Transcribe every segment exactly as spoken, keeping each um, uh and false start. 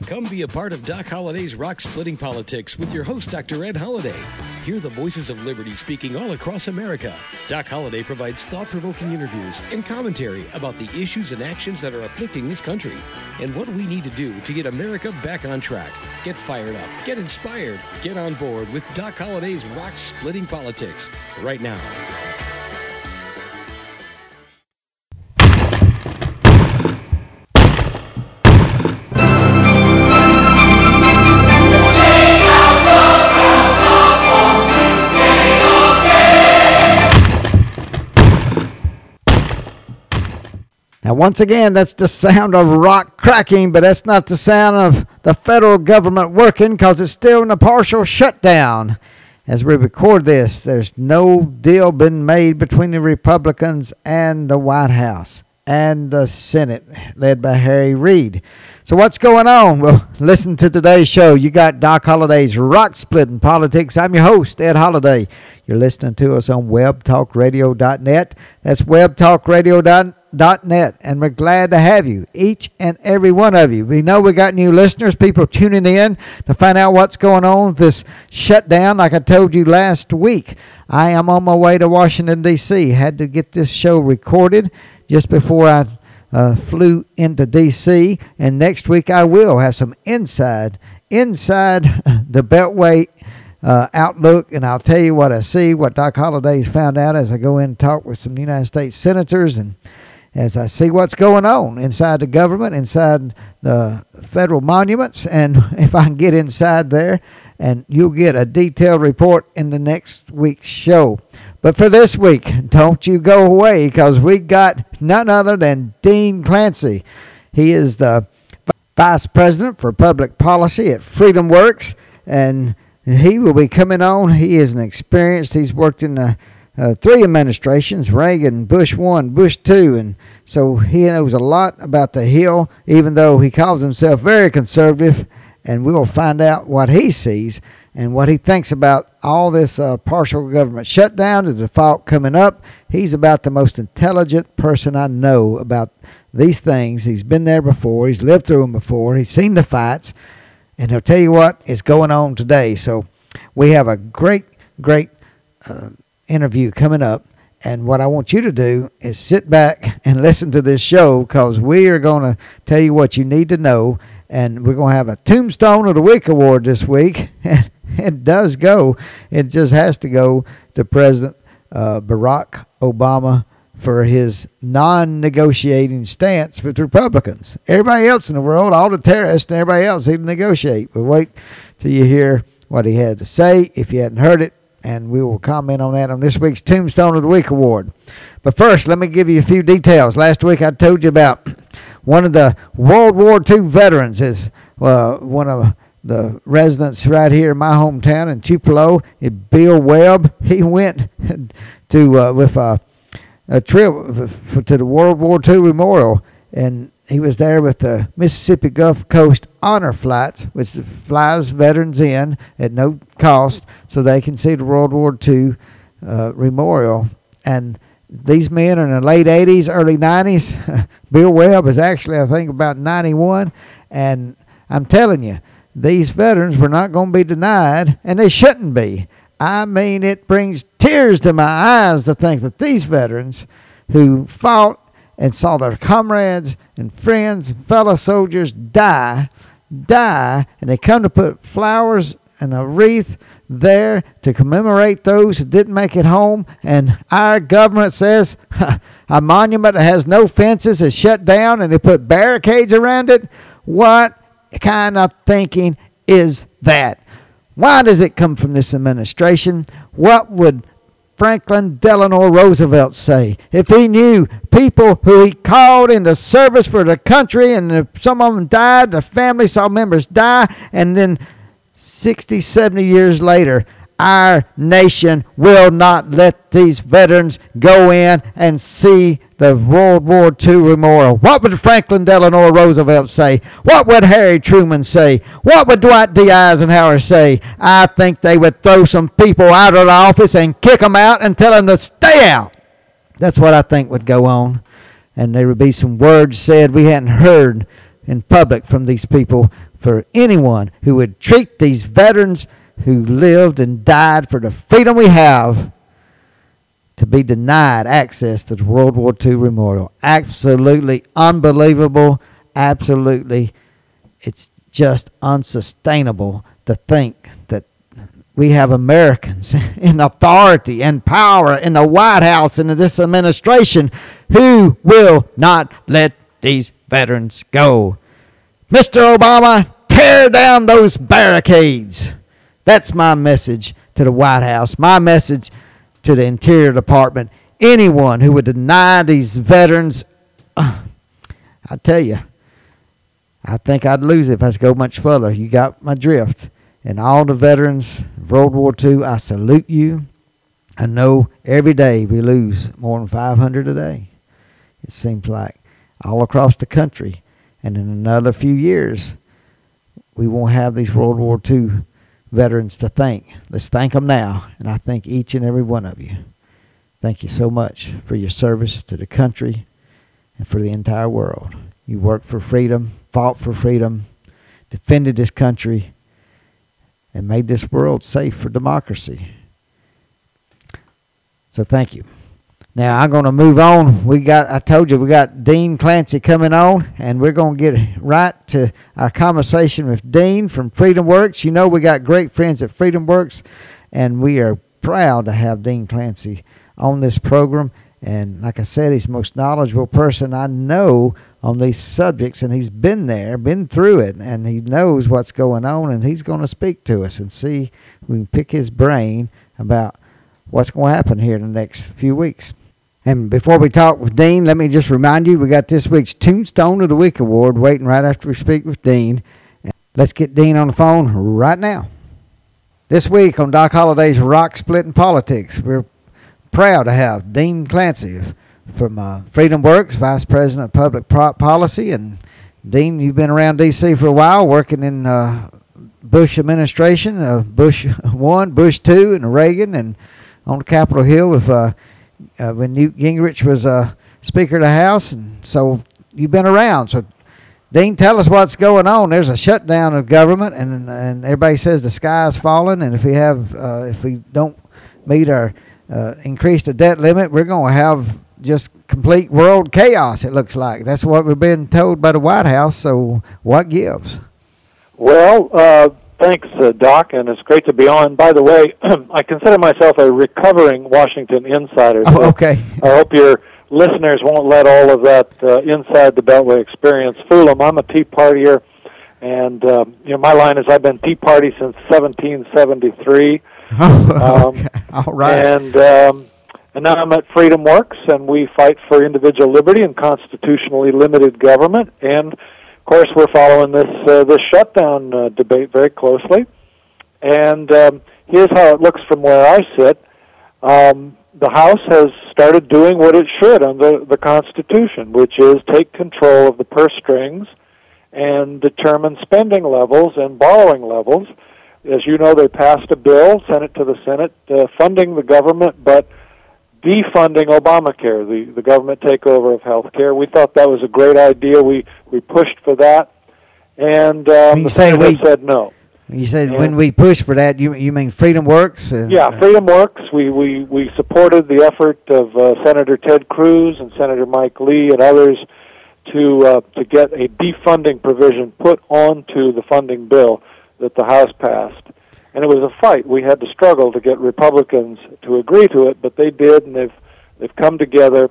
Come be a part of Doc Holliday's Rock Splitting Politics with your host, Doctor Ed Holliday. Hear the voices of liberty speaking all across America. Doc Holliday provides thought-provoking interviews and commentary about the issues and actions that are afflicting this country and what we need to do to get America back on track. Get fired up, get inspired, get on board with Doc Holliday's Rock Splitting Politics right now. Now, once again, that's the sound of rock cracking, but that's not the sound of the federal government working because it's still in a partial shutdown. As we record this, there's no deal been made between the Republicans and the White House and the Senate, led by Harry Reid. So what's going on? Well, listen to today's show. You got Doc Holliday's Rock Splitting Politics. I'm your host, Ed Holliday. You're listening to us on web talk radio dot net. That's web talk radio dot net, and we're glad to have you, each and every one of you. We know we got new listeners, people tuning in to find out what's going on with this shutdown. Like I told you last week, I am on my way to Washington, D C Had to get this show recorded just before I uh, flew into D C, and next week I will have some inside, inside the Beltway Uh, outlook, and I'll tell you what I see, what Doc Holliday's found out as I go in and talk with some United States senators, and as I see what's going on inside the government, inside the federal monuments, and if I can get inside there, and you'll get a detailed report in the next week's show. But for this week, don't you go away, because we got none other than Dean Clancy. He is the Vice President for Public Policy at Freedom Works, and he will be coming on. He is an experienced. He's worked in the uh, three administrations, Reagan, Bush one, Bush two, and so he knows a lot about the Hill, even though he calls himself very conservative, and we'll find out what he sees and what he thinks about all this uh, partial government shutdown, the default coming up. He's about the most intelligent person I know about these things. He's been there before. He's lived through them before. He's seen the fights. And he'll tell you what is going on today. So we have a great, great uh, interview coming up. And what I want you to do is sit back and listen to this show, because we are going to tell you what you need to know. And we're going to have a Tombstone of the Week award this week. And it does go. It just has to go to President uh, Barack Obama for his non-negotiating stance with Republicans. Everybody else in the world, all the terrorists and everybody else, he'd negotiate. But wait till you hear what he had to say, if you hadn't heard it, and we will comment on that on this week's Tombstone of the Week award. But first, let me give you a few details. Last week I told you about one of the World War Two veterans, is uh, one of the residents right here in my hometown in Tupelo, Bill Webb. He went to uh, with a a trip to the World War Two Memorial, and he was there with the Mississippi Gulf Coast Honor Flights, which flies veterans in at no cost so they can see the World War Two uh, Memorial. And these men are in the late eighties, early nineties. Bill Webb is actually, I think, about ninety-one, and I'm telling you, these veterans were not going to be denied, and they shouldn't be. I mean, it brings tears to my eyes to think that these veterans who fought and saw their comrades and friends and fellow soldiers die, die, and they come to put flowers and a wreath there to commemorate those who didn't make it home, and our government says a monument that has no fences is shut down and they put barricades around it. What kind of thinking is that? Why does it come from this administration? What would Franklin Delano Roosevelt say if he knew people who he called into service for the country, and some of them died, their family saw members die, and then sixty, seventy years later, our nation will not let these veterans go in and see the World War Two Memorial? What would Franklin Delano Roosevelt say? What would Harry Truman say? What would Dwight D. Eisenhower say? I think they would throw some people out of the office and kick them out and tell them to stay out. That's what I think would go on. And there would be some words said we hadn't heard in public from these people for anyone who would treat these veterans who lived and died for the freedom we have to be denied access to the World War Two Memorial. Absolutely unbelievable. Absolutely, it's just unsustainable to think that we have Americans in authority and power in the White House and in this administration who will not let these veterans go. Mister Obama, tear down those barricades. That's my message to the White House, my message to the Interior Department. Anyone who would deny these veterans, uh, I tell you, I think I'd lose it if I was to go much further. You got my drift. And all the veterans of World War Two, I salute you. I know every day we lose more than five hundred a day. It seems like all across the country. And in another few years, we won't have these World War Two veterans to thank. Let's thank them now. And I thank each and every one of you. Thank you so much for your service to the country and for the entire world. You worked for freedom, fought for freedom, defended this country, and made this world safe for democracy. So thank you. Now I'm going to move on. We got, I told you, we got Dean Clancy coming on, and we're going to get right to our conversation with Dean from Freedom Works. You know we got great friends at Freedom Works, and we are proud to have Dean Clancy on this program. And like I said, he's the most knowledgeable person I know on these subjects, and he's been there, been through it, and he knows what's going on, and he's going to speak to us and see if we can pick his brain about what's going to happen here in the next few weeks. And before we talk with Dean, let me just remind you, we got this week's Tombstone of the Week Award waiting right after we speak with Dean. Let's get Dean on the phone right now. This week on Doc Holliday's Rock Splitting Politics, we're proud to have Dean Clancy from uh, Freedom Works, Vice President of Public Pro- Policy. And Dean, you've been around D C for a while, working in uh, Bush administration, uh, Bush one, Bush two, and Reagan, and on Capitol Hill with uh, uh, when Newt Gingrich was uh, Speaker of the House. And so you've been around. So Dean, tell us what's going on. There's a shutdown of government, and and everybody says the sky is falling, and if we have uh, if we don't meet our uh, increase the debt limit, we're going to have just complete world chaos, it looks like. That's what we've been told by the White House. So what gives? Well, uh, thanks, uh, Doc, and it's great to be on. By the way, I consider myself a recovering Washington insider. Oh, okay. I hope your listeners won't let all of that uh, inside the Beltway experience fool them. I'm a Tea Partier, and um, you know, my line is I've been Tea Party since seventeen seventy-three. Oh, okay. um, all right. And um, and now I'm at Freedom Works, and we fight for individual liberty and constitutionally limited government. And of course, we're following this uh, this shutdown uh, debate very closely. And um, here's how it looks from where I sit. Um, the House has started doing what it should under the Constitution, which is take control of the purse strings and determine spending levels and borrowing levels. As you know, they passed a bill, sent it to the Senate, uh, funding the government, but defunding Obamacare, the, the government takeover of health care. We thought that was a great idea. We we pushed for that, and um, the Senate said no. You said and when we pushed for that, you you mean Freedom Works? And, yeah, Freedom Works. We, we, we supported the effort of uh, Senator Ted Cruz and Senator Mike Lee and others to uh, to get a defunding provision put onto the funding bill that the House passed. And it was a fight. We had to struggle to get Republicans to agree to it, but they did, and they've they've come together.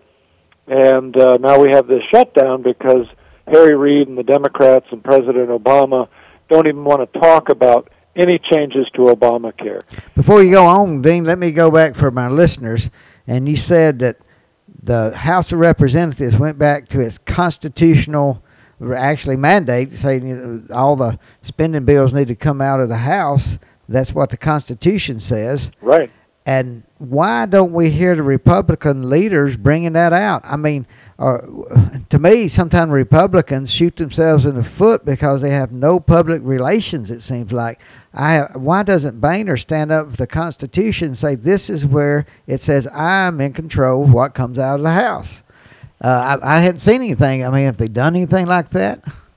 And uh, now we have this shutdown because Harry Reid and the Democrats and President Obama don't even want to talk about any changes to Obamacare. Before you go on, Dean, let me go back for my listeners. And you said that the House of Representatives went back to its constitutional, actually mandate, saying you know, all the spending bills need to come out of the House. That's what the Constitution says. Right. And why don't we hear the Republican leaders bringing that out? I mean, uh, to me, sometimes Republicans shoot themselves in the foot because they have no public relations, it seems like. I have, why doesn't Boehner stand up for the Constitution and say this is where it says I'm in control of what comes out of the House? Uh, I, I hadn't seen anything. I mean, have they done anything like that?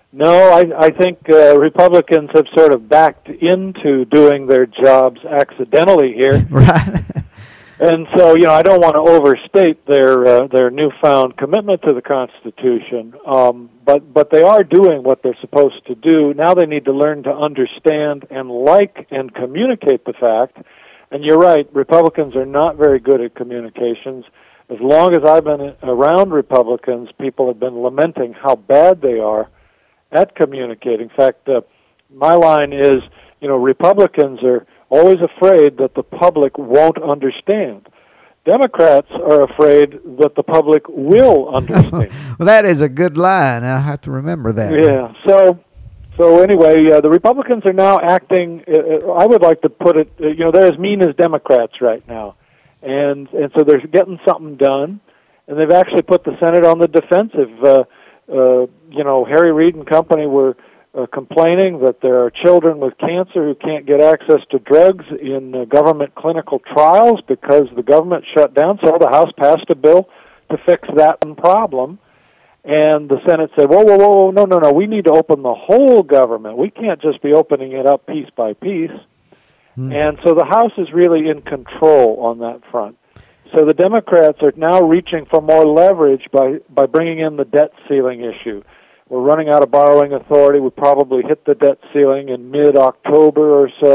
No, I, I think uh, Republicans have sort of backed into doing their jobs accidentally here. Right. And so, you know, I don't want to overstate their uh, their newfound commitment to the Constitution, um, but but they are doing what they're supposed to do. Now they need to learn to understand and like and communicate the fact. And you're right, Republicans are not very good at communications. As long as I've been around Republicans, people have been lamenting how bad they are at communicating. In fact, uh, my line is, you know, Republicans are always afraid that the public won't understand. Democrats are afraid that the public will understand. Well, that is a good line. I have to remember that. Yeah. So, so anyway, uh, the Republicans are now acting. Uh, I would like to put it. Uh, you know, they're as mean as Democrats right now, and and so they're getting something done, and they've actually put the Senate on the defensive. Uh, uh, you know, Harry Reid and company were Uh, complaining that there are children with cancer who can't get access to drugs in uh, government clinical trials because the government shut down. So the House passed a bill to fix that problem. And the Senate said, whoa, whoa, whoa, no, no, no, we need to open the whole government. We can't just be opening it up piece by piece. Hmm. And so the House is really in control on that front. So the Democrats are now reaching for more leverage by, by bringing in the debt ceiling issue. We're running out of borrowing authority. We probably hit the debt ceiling in mid-October or so.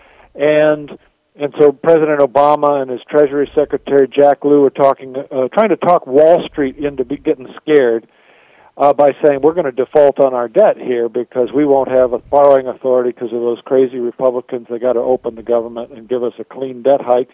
And and so President Obama and his Treasury Secretary Jack Lew are talking, uh, trying to talk Wall Street into be getting scared uh, by saying we're going to default on our debt here because we won't have a borrowing authority because of those crazy Republicans. They got to open the government and give us a clean debt hike.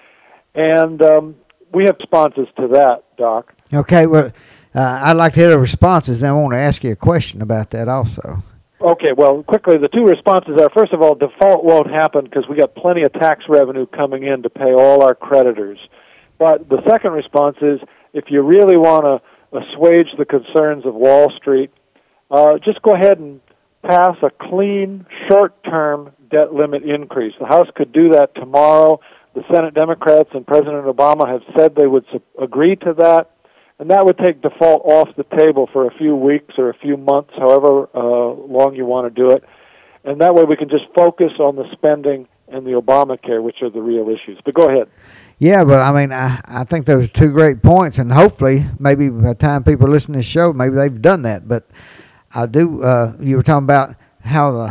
And um, we have responses to that, Doc. Okay, well, Uh, I'd like to hear the responses, then I want to ask you a question about that also. Okay, well, quickly, the two responses are, first of all, default won't happen because we got plenty of tax revenue coming in to pay all our creditors. But the second response is, if you really want to assuage the concerns of Wall Street, uh, just go ahead and pass a clean, short-term debt limit increase. The House could do that tomorrow. The Senate Democrats and President Obama have said they would su- agree to that. And that would take default off the table for a few weeks or a few months, however uh, long you want to do it. And that way we can just focus on the spending and the Obamacare, which are the real issues. But go ahead. Yeah, but I mean, I, I think those are two great points. And hopefully, maybe by the time people listen to this show, maybe they've done that. But I do, uh, you were talking about how the,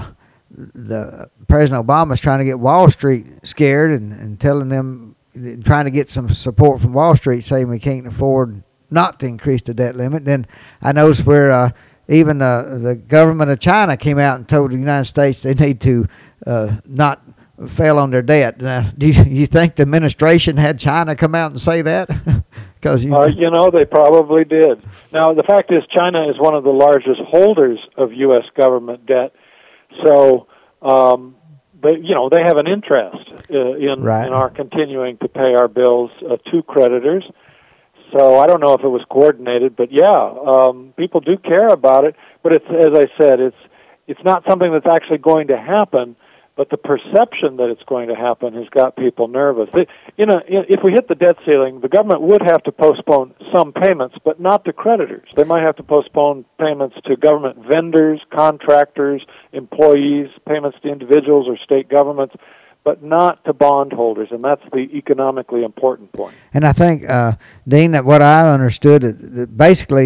the President Obama is trying to get Wall Street scared and, and telling them, trying to get some support from Wall Street, saying we can't afford not to increase the debt limit. Then I noticed where uh, even uh, the government of China came out and told the United States they need to uh, not fail on their debt. Now, do you, you think the administration had China come out and say that? Because you, uh, you know, they probably did. Now, the fact is China is one of the largest holders of U S government debt. So, um, but, you know, they have an interest uh, in, right. in our continuing to pay our bills uh, to creditors. So I don't know if it was coordinated, but yeah, um, people do care about it. But it's, as I said, it's it's not something that's actually going to happen. But the perception that it's going to happen has got people nervous. They, you know, if we hit the debt ceiling, the government would have to postpone some payments, but not to creditors. They might have to postpone payments to government vendors, contractors, employees, payments to individuals or state governments, but not to bondholders, and that's the economically important point. And I think, uh, Dean, that what I understood, that basically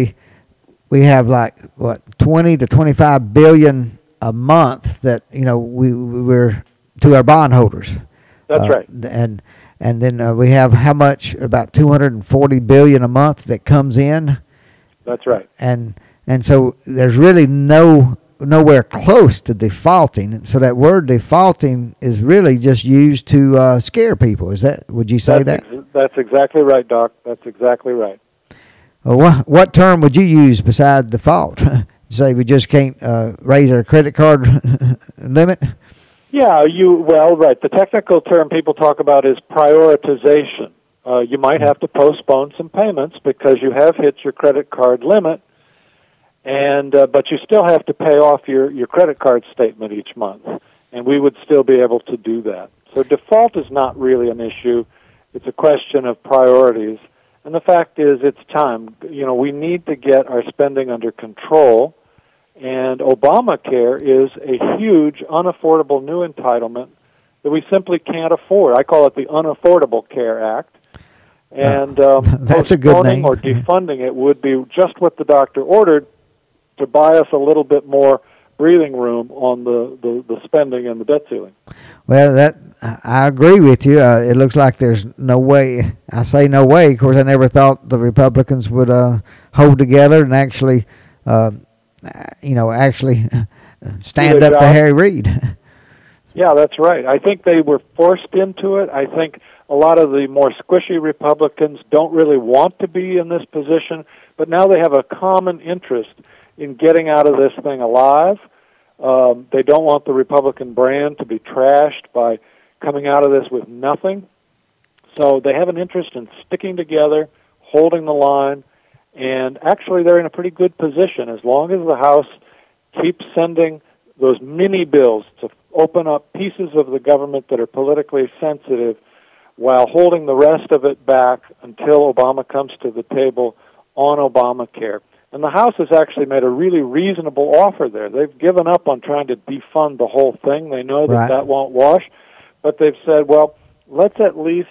we have like, what, twenty to twenty-five billion a month that, you know, we, we're to our bondholders. That's uh, right. And and then uh, we have how much, about two hundred forty billion a month that comes in. That's right. And, and so there's really no... nowhere close to defaulting, so that word defaulting is really just used to uh, scare people. Is that? Would you say that's that? Ex- that's exactly right, Doc. That's exactly right. Well, what what term would you use besides default? Say we just can't uh, raise our credit card limit? Yeah, you well, right. The technical term people talk about is prioritization. Uh, you might have to postpone some payments because you have hit your credit card limit. And uh, but you still have to pay off your, your credit card statement each month, and we would still be able to do that. So default is not really an issue. It's a question of priorities. And the fact is it's time. You know, we need to get our spending under control, And Obamacare is a huge, unaffordable new entitlement that we simply can't afford. I call it the Unaffordable Care Act. And um, that's a good name. Or defunding it would be just what the doctor ordered to buy us a little bit more breathing room on the, the, the spending and the debt ceiling. Well, that I agree with you. Uh, it looks like there's no way. I say no way. Of course, I never thought the Republicans would uh, hold together and actually, uh, you know, actually stand up job. to Harry Reid. Yeah, that's right. I think they were forced into it. I think a lot of the more squishy Republicans don't really want to be in this position, but now they have a common interest in getting out of this thing alive. Um, they don't want the Republican brand to be trashed by coming out of this with nothing. So they have an interest in sticking together, holding the line, and actually they're in a pretty good position as long as the House keeps sending those mini bills to open up pieces of the government that are politically sensitive while holding the rest of it back until Obama comes to the table on Obamacare. And the House has actually made a really reasonable offer there. They've given up on trying to defund the whole thing. They know that right. that won't wash. But they've said, well, let's at least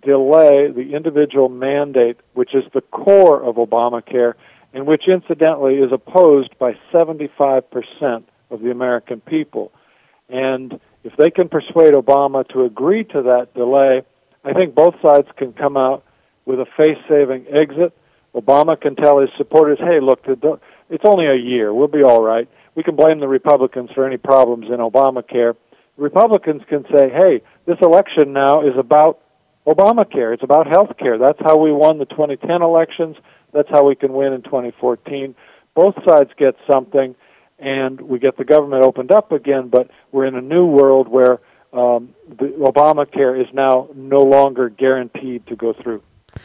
delay the individual mandate, which is the core of Obamacare, and which incidentally is opposed by seventy-five percent of the American people. And if they can persuade Obama to agree to that delay, I think both sides can come out with a face-saving exit. Obama can tell his supporters, hey, look, it's only a year. We'll be all right. We can blame the Republicans for any problems in Obamacare. Republicans can say, hey, this election now is about Obamacare. It's about health care. That's how we won the twenty ten elections. That's how we can win in twenty fourteen. Both sides get something, and we get the government opened up again, but we're in a new world where um, the Obamacare is now no longer guaranteed to go through.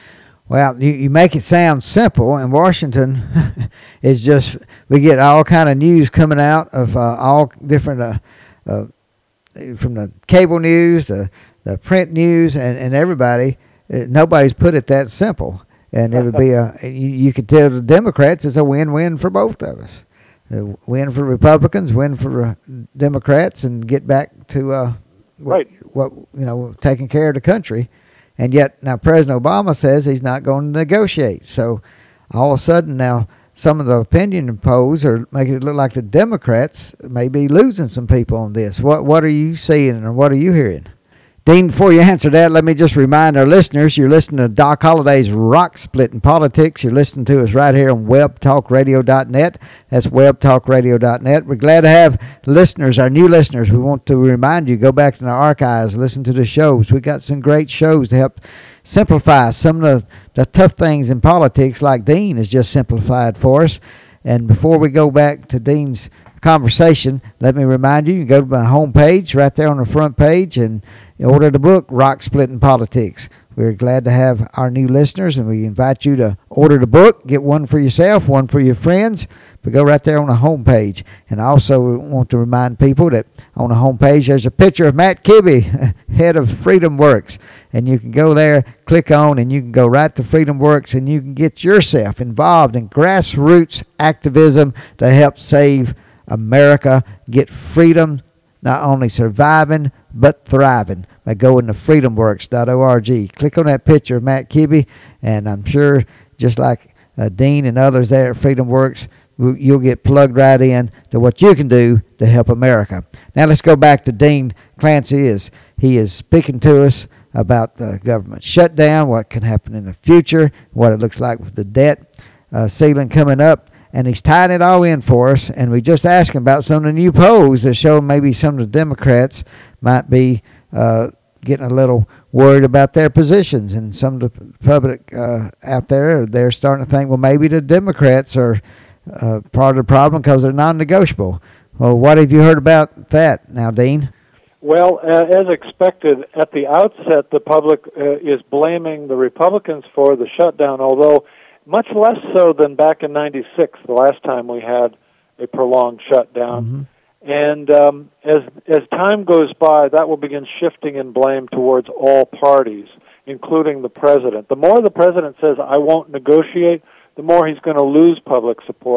Well, you, you make it sound simple. In Washington, it's just we get all kind of news coming out of uh, all different, uh, uh, from the cable news, the, the print news, and, and everybody. Uh, nobody's put it that simple. And it would be a, you, you could tell the Democrats it's a win-win for both of us. Uh, win for Republicans, win for uh, Democrats, and get back to uh, what, right. what, you know, taking care of the country. And yet now President Obama says he's not going to negotiate. So all of a sudden now some of the opinion polls are making it look like the Democrats may be losing some people on this. What what are you seeing or what are you hearing? Dean, before you answer that, let me just remind our listeners, you're listening to Doc Holliday's Rock Splitting Politics. You're listening to us right here on web talk radio dot net. That's web talk radio dot net. We're glad to have listeners, our new listeners. We want to remind you, go back to our archives, listen to the shows. We got some great shows to help simplify some of the, the tough things in politics, like Dean has just simplified for us. And before we go back to Dean's conversation, let me remind you, you go to my homepage right there on the front page and order the book, Rock Splitting Politics. We're glad to have our new listeners, and we invite you to order the book. Get one for yourself, one for your friends, but go right there on the homepage. And I also want to remind people that on the homepage there's a picture of Matt Kibbe, head of Freedom Works. And you can go there, click on, and you can go right to Freedom Works, and you can get yourself involved in grassroots activism to help save America, get freedom, not only surviving, but thriving, by going to freedom works dot org. Click on that picture of Matt Kibbe, and I'm sure, just like uh, Dean and others there at Freedom Works, you'll get plugged right in to what you can do to help America. Now let's go back to Dean Clancy. Is he is speaking to us about the government shutdown, what can happen in the future, what it looks like with the debt uh, ceiling coming up. And he's tying it all in for us. And we just asked him about some of the new polls that show maybe some of the Democrats might be uh, getting a little worried about their positions. And some of the public uh, out there, they're starting to think, well, maybe the Democrats are uh, part of the problem because they're non-negotiable. Well, what have you heard about that now, Dean? Well, uh, as expected, at the outset, the public uh, is blaming the Republicans for the shutdown, although much less so than back in ninety-six, the last time we had a prolonged shutdown. Mm-hmm. And um, as as time goes by, that will begin shifting in blame towards all parties, including the president. The more the president says, I won't negotiate, the more he's going to lose public support,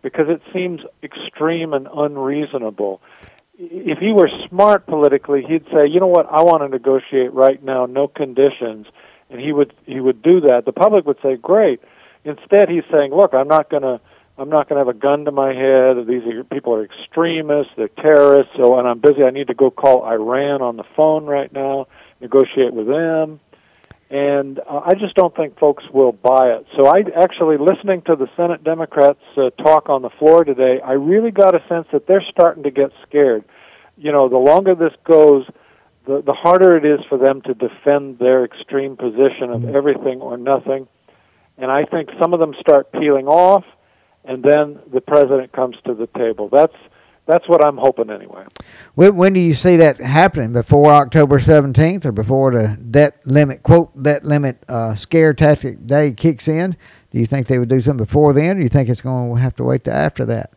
because it seems extreme and unreasonable. If he were smart politically, he'd say, you know what, I want to negotiate right now, no conditions, and he would he would do that. The public would say, great. Instead, he's saying, look, I'm not going to I'm not going to have a gun to my head. These are, people are extremists, they're terrorists, so and I'm busy. I need to go call Iran on the phone right now, negotiate with them. And uh, I just don't think folks will buy it. So I actually, listening to the Senate Democrats uh, talk on the floor today, I really got a sense that they're starting to get scared. You know, the longer this goes, the, the harder it is for them to defend their extreme position of everything or nothing. And I think some of them start peeling off, and then the president comes to the table. That's That's what I'm hoping anyway. When, when do you see that happening? Before October seventeenth or before the debt limit, quote, debt limit uh, scare tactic day kicks in? Do you think they would do something before then, or do you think it's going to have to wait till after that?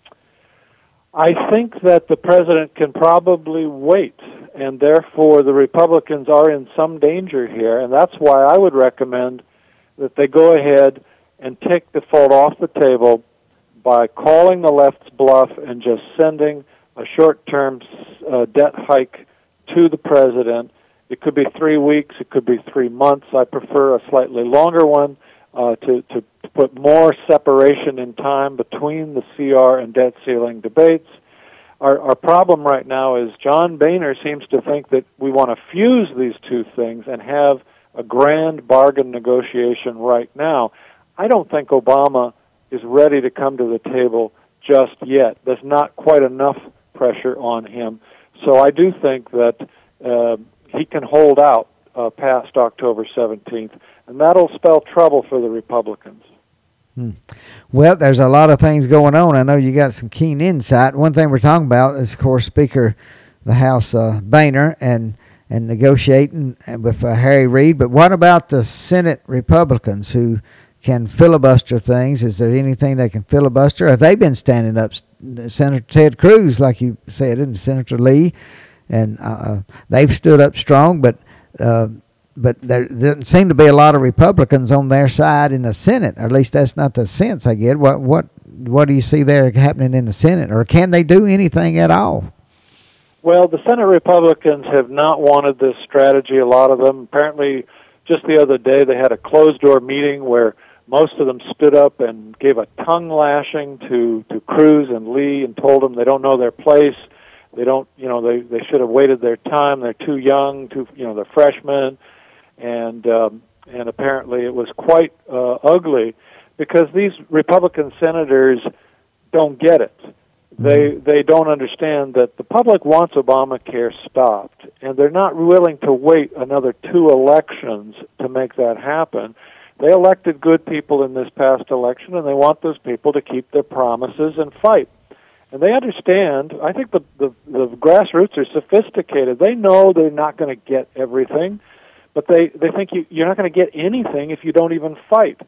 I think that the president can probably wait, and therefore the Republicans are in some danger here, and that's why I would recommend that they go ahead and take default off the table by calling the left's bluff and just sending a short-term uh, debt hike to the president. It could be three weeks, it could be three months. I prefer a slightly longer one uh, to, to, to put more separation in time between the C R and debt ceiling debates. Our, our problem right now is John Boehner seems to think that we want to fuse these two things and have a grand bargain negotiation right now. I don't think Obama is ready to come to the table just yet. There's not quite enough pressure on him. So I do think that uh, he can hold out uh, past October seventeenth, and that'll spell trouble for the Republicans. Hmm. Well, there's a lot of things going on. I know you got some keen insight. One thing we're talking about is, of course, Speaker of the House uh, Boehner and, and negotiating with uh, Harry Reid. But what about the Senate Republicans who can filibuster things? Is there anything they can filibuster? Have they been standing up? Senator Ted Cruz, like you said, and Senator Lee, and uh, they've stood up strong, but uh, but there doesn't seem to be a lot of Republicans on their side in the Senate, or at least that's not the sense I get. What what what do you see there happening in the Senate, or can they do anything at all? Well, the Senate Republicans have not wanted this strategy, a lot of them. Apparently, just the other day, they had a closed-door meeting where most of them stood up and gave a tongue lashing to, to Cruz and Lee and told them they don't know their place. They don't, you know, they, they should have waited their time. They're too young, too, you know, they're freshmen. And, um, and apparently it was quite uh, ugly because these Republican senators don't get it. They, they don't understand that the public wants Obamacare stopped, and they're not willing to wait another two elections to make that happen. They elected good people in this past election, and they want those people to keep their promises and fight. And they understand, I think the, the, the grassroots are sophisticated. They know they're not going to get everything, but they, they think you, you're not going to get anything if you don't even fight.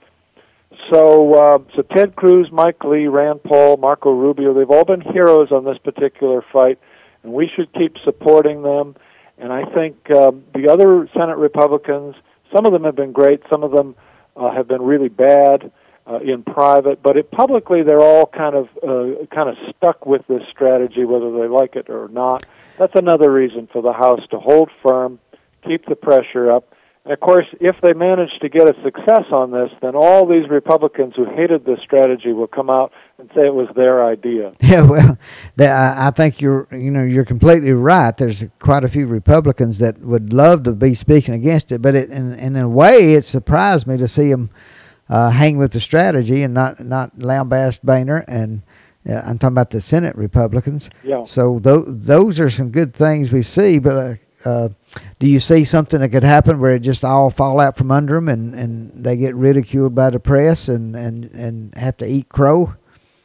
So, uh, so Ted Cruz, Mike Lee, Rand Paul, Marco Rubio, they've all been heroes on this particular fight, and we should keep supporting them. And I think um, the other Senate Republicans, some of them have been great, some of them uh, have been really bad uh, in private, but it, publicly they're all kind of uh, kind of stuck with this strategy, whether they like it or not. That's another reason for the House to hold firm, keep the pressure up. And of course, if they manage to get a success on this, then all these Republicans who hated this strategy will come out and say it was their idea. Yeah, well, the, I think you're, you know, you're completely right. There's quite a few Republicans that would love to be speaking against it, but it, in, in a way, it surprised me to see them uh, hang with the strategy and not not lambast Boehner. And uh, I'm talking about the Senate Republicans. Yeah. So th- those are some good things we see, but. Uh, Uh, do you see something that could happen where it just all fall out from under them and, and they get ridiculed by the press and, and, and have to eat crow?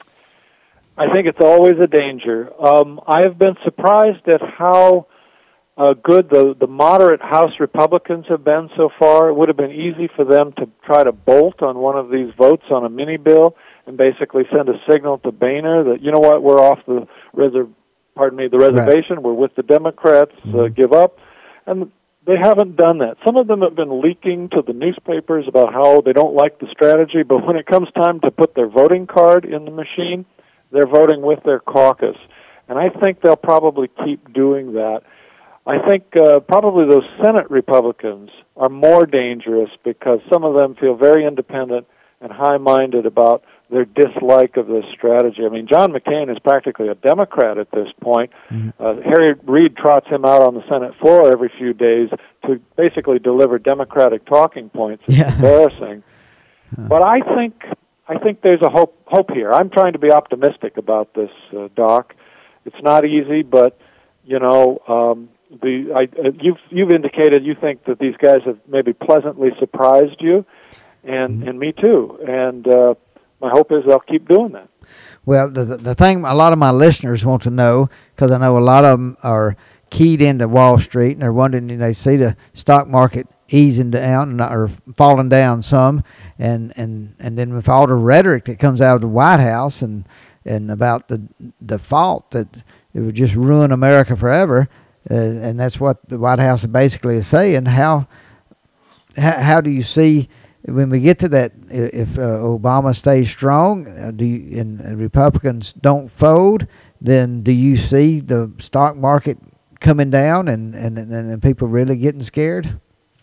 I think it's always a danger. Um, I have been surprised at how uh, good the, the moderate House Republicans have been so far. It would have been easy for them to try to bolt on one of these votes on a mini bill and basically send a signal to Boehner that, you know what, we're off the reservation. Pardon me, the reservation. Right. We're with the Democrats. Uh, give up. And they haven't done that. Some of them have been leaking to the newspapers about how they don't like the strategy, but when it comes time to put their voting card in the machine, they're voting with their caucus. And I think they'll probably keep doing that. I think uh, probably those Senate Republicans are more dangerous because some of them feel very independent and high-minded about their dislike of this strategy. I mean, John McCain is practically a Democrat at this point. Mm-hmm. Uh, Harry Reid trots him out on the Senate floor every few days to basically deliver Democratic talking points. It's yeah. embarrassing. Huh. But I think I think there's a hope hope here. I'm trying to be optimistic about this, uh, Doc. It's not easy, but you know, um, the I, uh, you've you've indicated you think that these guys have maybe pleasantly surprised you, and mm-hmm. and me too. And uh, my hope is they'll keep doing that. Well, the the thing a lot of my listeners want to know, because I know a lot of them are keyed into Wall Street and they're wondering, they see the stock market easing down or falling down some, and, and, and then with all the rhetoric that comes out of the White House and and about the default that it would just ruin America forever, uh, and that's what the White House basically is saying. How how, how do you see? When we get to that, if uh, Obama stays strong, uh, do you, and, and Republicans don't fold, then do you see the stock market coming down and, and, and, and people really getting scared?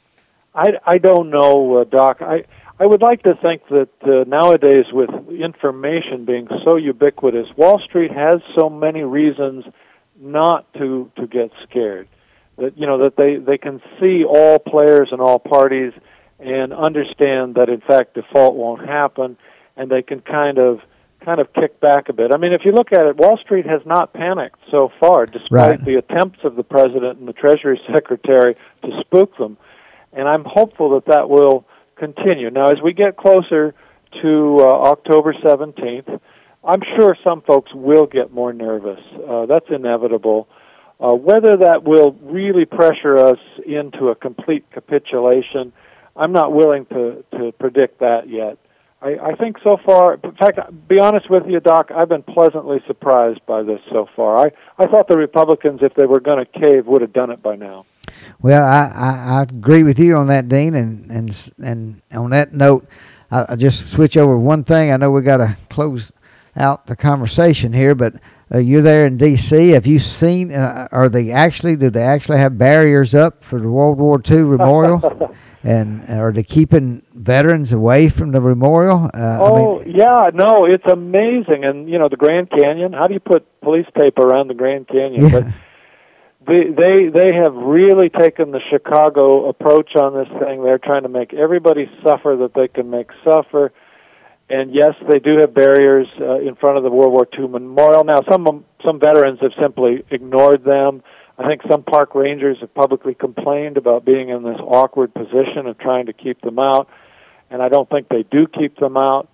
I, I don't know, uh, Doc. I, I would like to think that uh, nowadays with information being so ubiquitous, Wall Street has so many reasons not to, to get scared. That, you know, that they, they can see all players and all parties and understand that in fact default won't happen, and they can kind of kind of kick back a bit. I mean, if you look at it, Wall Street has not panicked so far, despite right. the attempts of the President and the Treasury Secretary to spook them. And I'm hopeful that that will continue. Now, as we get closer to uh, October seventeenth, I'm sure some folks will get more nervous. Uh, that's inevitable. Uh, whether that will really pressure us into a complete capitulation, I'm not willing to, to predict that yet. I, I think so far, in fact, to be honest with you, Doc, I've been pleasantly surprised by this so far. I, I thought the Republicans, if they were going to cave, would have done it by now. Well, I, I, I agree with you on that, Dean, and and and on that note, I, I just switch over one thing. I know we got to close out the conversation here, but uh, you're there in D C Have you seen? Uh, are they actually? Do they actually have barriers up for the World War Two memorial? And are they keeping veterans away from the memorial? Uh, oh, I mean, yeah, no, it's amazing. And, you know, the Grand Canyon, how do you put police tape around the Grand Canyon? Yeah. But they, they, they have really taken the Chicago approach on this thing. They're trying to make everybody suffer that they can make suffer. And, yes, they do have barriers uh, in front of the World War Two memorial. Now, some some veterans have simply ignored them. I think some park rangers have publicly complained about being in this awkward position of trying to keep them out, and I don't think they do keep them out.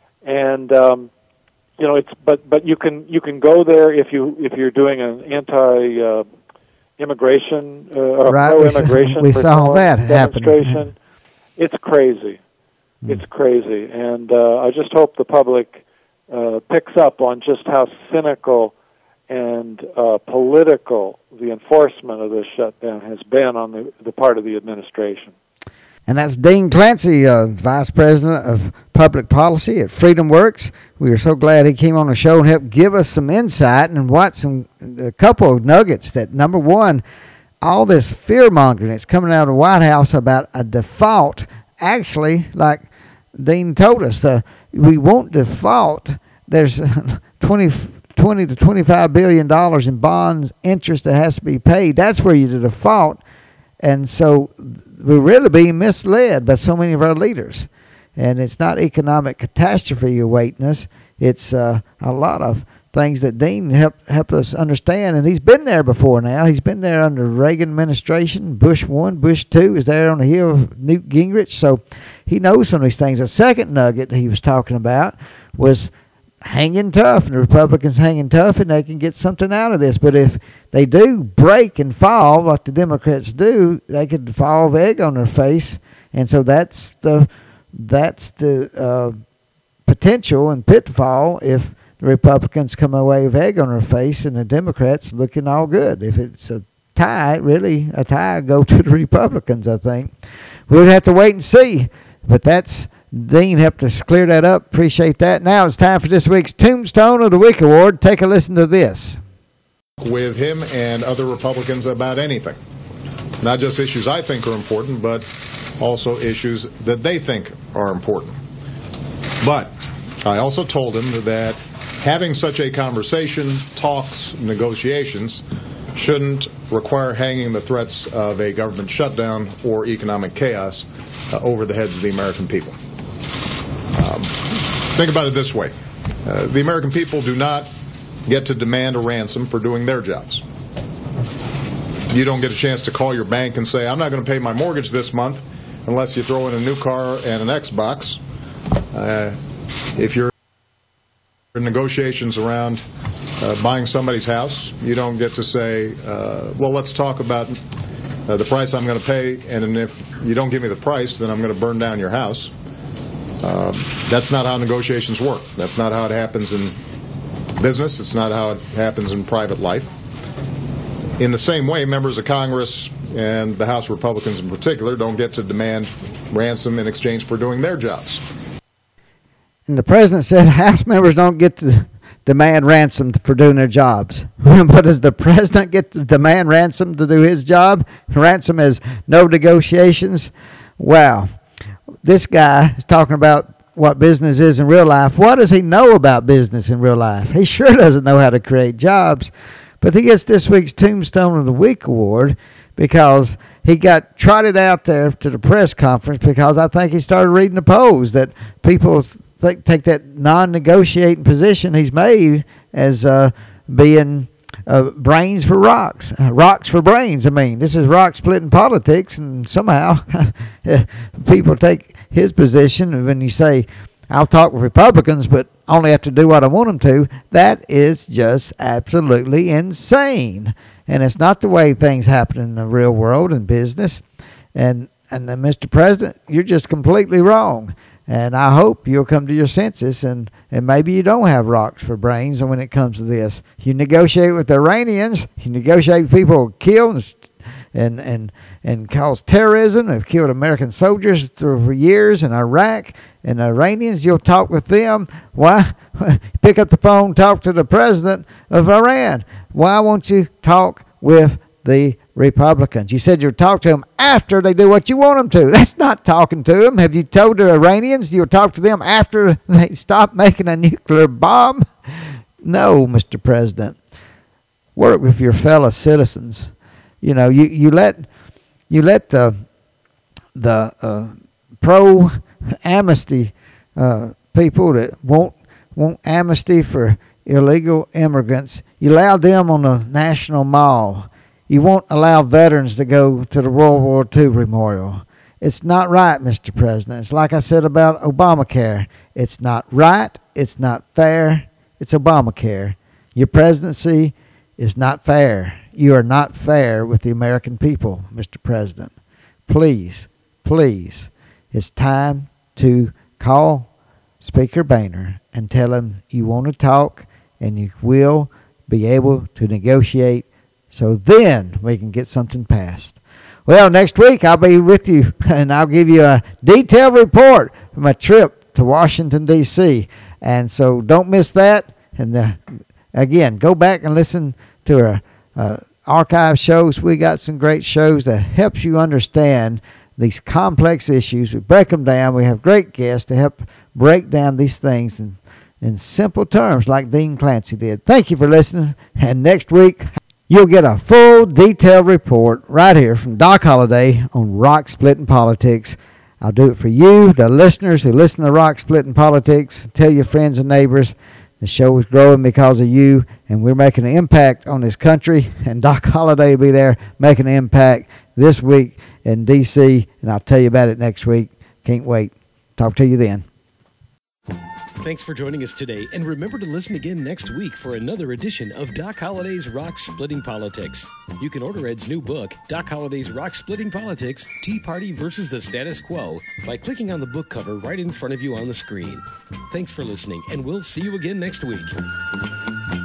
And um, you know, it's but but you can you can go there if you if you're doing an anti uh, immigration uh, or right. pro immigration. We saw that demonstration. happen. It's crazy. Mm. It's crazy, and uh, I just hope the public uh, picks up on just how cynical and uh, political the enforcement of this shutdown has been on the, the part of the administration. And that's Dean Clancy, uh, Vice President of Public Policy at FreedomWorks. We are so glad he came on the show and helped give us some insight and what some a couple of nuggets. That number one, all this fear-mongering that's coming out of the White House about a default. Actually, like Dean told us, the we won't default. There's twenty twenty to twenty-five billion dollars in bonds interest that has to be paid. That's where you default. And so we're really being misled by so many of our leaders. And it's not economic catastrophe awaiting us. It's uh, a lot of things that Dean helped help us understand. And he's been there before now. He's been there under Reagan administration. Bush one, Bush two is there on the heel of Newt Gingrich. So he knows some of these things. The second nugget he was talking about was hanging tough, and the Republicans hanging tough, and they can get something out of this. But if they do break and fall like the Democrats do, they could fall of egg on their face. And so that's the that's the uh, potential and pitfall if the Republicans come away with egg on their face and the Democrats looking all good. If it's a tie, really, a tie go to the Republicans, I think. We'll have to wait and see. But that's, Dean helped us clear that up. Appreciate that. Now it's time for this week's Tombstone of the Week Award. Take a listen to this. With him and other Republicans about anything. Not just issues I think are important, but also issues that they think are important. But I also told him that having such a conversation, talks, negotiations, shouldn't require hanging the threats of a government shutdown or economic chaos uh, over the heads of the American people. Um, think about it this way. Uh, the American people do not get to demand a ransom for doing their jobs. You don't get a chance to call your bank and say, I'm not going to pay my mortgage this month unless you throw in a new car and an Xbox. Uh, if you're in negotiations around uh, buying somebody's house, you don't get to say, uh, well, let's talk about uh, the price I'm going to pay, and if you don't give me the price, then I'm going to burn down your house. Uh, that's not how negotiations work. That's not how it happens in business. It's not how it happens in private life. In the same way, members of Congress and the House Republicans in particular don't get to demand ransom in exchange for doing their jobs. And the president said House members don't get to demand ransom for doing their jobs. But does the president get to demand ransom to do his job? Ransom is no negotiations. Wow. This guy is talking about what business is in real life. What does he know about business in real life? He sure doesn't know how to create jobs. But he gets this week's Tombstone of the Week award because he got trotted out there to the press conference because I think he started reading the polls that people th- take that non-negotiating position he's made as uh, being uh, brains for rocks, uh, rocks for brains. I mean, this is rock splitting politics, and somehow people take his position when you say, I'll talk with Republicans, but only have to do what I want them to. That is just absolutely insane. And it's not the way things happen in the real world and business. And, and then, Mister President, you're just completely wrong. And I hope you'll come to your senses, and, and maybe you don't have rocks for brains when it comes to this. You negotiate with the Iranians, you negotiate with people who kill and and and, and cause terrorism, have killed American soldiers through for years in Iraq, and the Iranians, you'll talk with them. Why? Pick up the phone, talk to the president of Iran. Why won't you talk with the Republicans? You said you'll talk to them after they do what you want them to. That's not talking to them. Have you told the Iranians you'll talk to them after they stop making a nuclear bomb? No, Mister President. Work with your fellow citizens. You know, you, you let you let the the uh, pro amnesty uh, people that want want amnesty for illegal immigrants. You allow them on the National Mall. You won't allow veterans to go to the World War Two Memorial. It's not right, Mister President. It's like I said about Obamacare. It's not right. It's not fair. It's Obamacare. Your presidency is not fair. You are not fair with the American people, Mister President. Please, please, it's time to call Speaker Boehner and tell him you want to talk and you will be able to negotiate so then we can get something passed. Well, next week I'll be with you and I'll give you a detailed report from my trip to Washington, D C And so don't miss that. And uh, again, go back and listen to our uh, archive shows. We got some great shows that helps you understand these complex issues. We break them down. We have great guests to help break down these things in, in simple terms like Dean Clancy did. Thank you for listening. And next week, you'll get a full detailed report right here from Doc Holliday on Rock Splitting Politics. I'll do it for you, the listeners who listen to Rock Splitting Politics. Tell your friends and neighbors. The show is growing because of you, and we're making an impact on this country. And Doc Holliday will be there making an impact this week in D C, and I'll tell you about it next week. Can't wait. Talk to you then. Thanks for joining us today, and remember to listen again next week for another edition of Doc Holliday's Rock Splitting Politics. You can order Ed's new book, Doc Holliday's Rock Splitting Politics, Tea Party versus the Status Quo, by clicking on the book cover right in front of you on the screen. Thanks for listening, and we'll see you again next week.